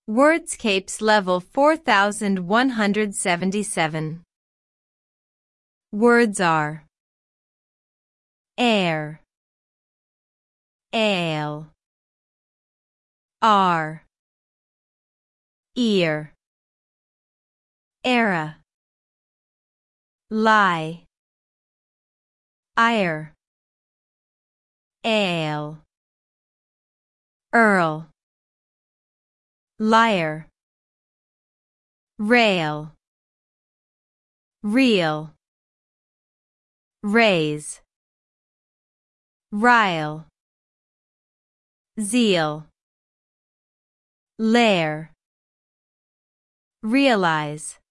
Wordscapes level 4177. Words are air, ale, are, ear, era, lie, ire, ale, earl, liar, rail, real, raise, rile, zeal, lair, realize.